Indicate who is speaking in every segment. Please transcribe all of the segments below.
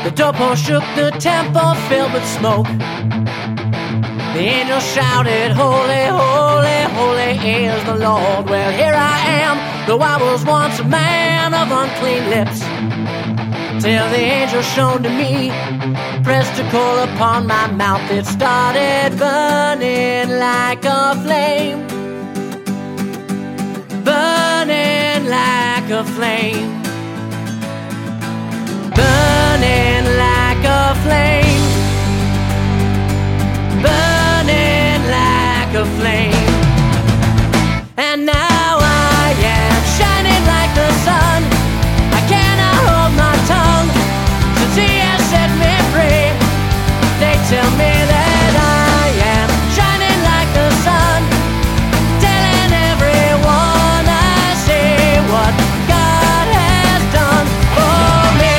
Speaker 1: The doorpost shook, the temple filled with smoke. The angels shouted, holy, holy, holy is the Lord. Well, here I am, though I was once a man of unclean lips, till the angel shone to me, pressed a coal upon my mouth. It started burning like a flame, burning like a flame, burning like a flame, burning like a flame. And now I am shining like the sun. I cannot hold my tongue, since he has set me free. They tell me that I am shining like the sun, telling everyone I see what God has done for me.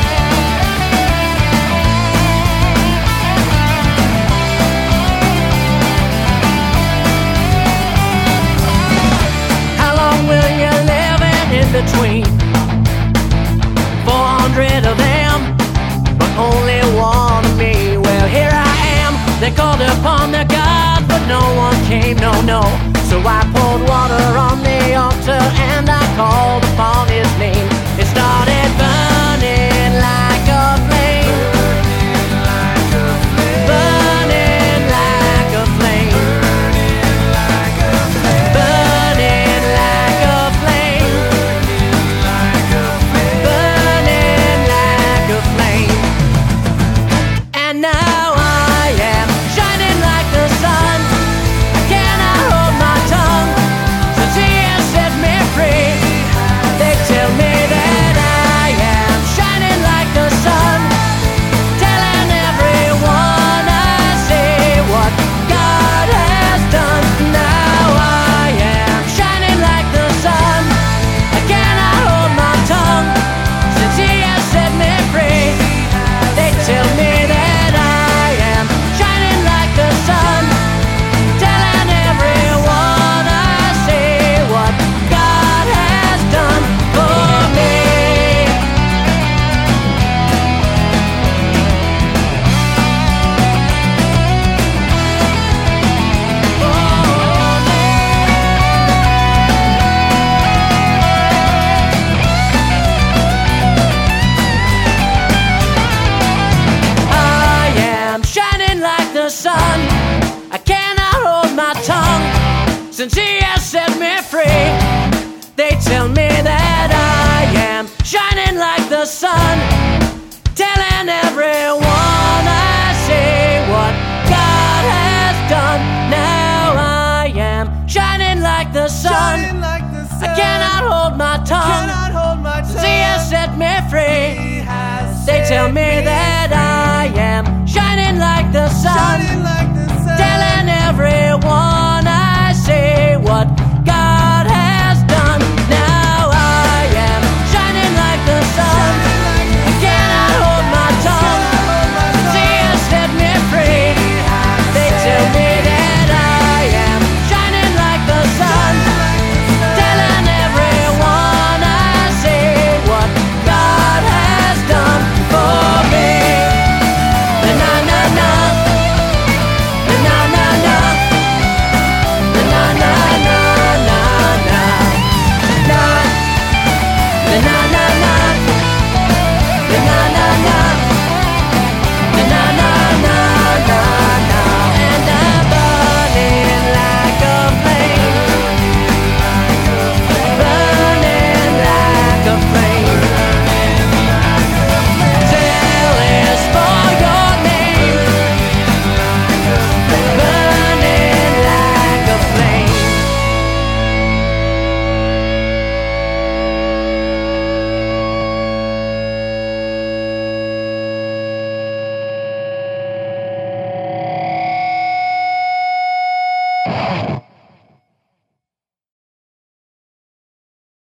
Speaker 1: How long will you live in between? 400 of them, but only one of me. Well, here I am. They called upon their God, but no one came, no, no. So I poured water on the altar and I called upon his name. It started burning like a flame, burning like a flame, burning like a flame, burning like a flame. And now I am shining like the sun. I cannot hold my tongue, since he has set me free. They tell me that I am shining like the sun, telling everyone I see what God has done. Now I am shining like the sun. I cannot hold my tongue, since he has set me free. They tell me that I am shining like the sun, telling everyone I see what God has done for me. I am shining like the sun. I cannot hold my tongue, since he has set me free. They tell me that I am shining like the sun, telling everyone I see what God has done. Now I am shining like the sun. I cannot hold my tongue, since he has set me free. They tell me that I am shining like the sun.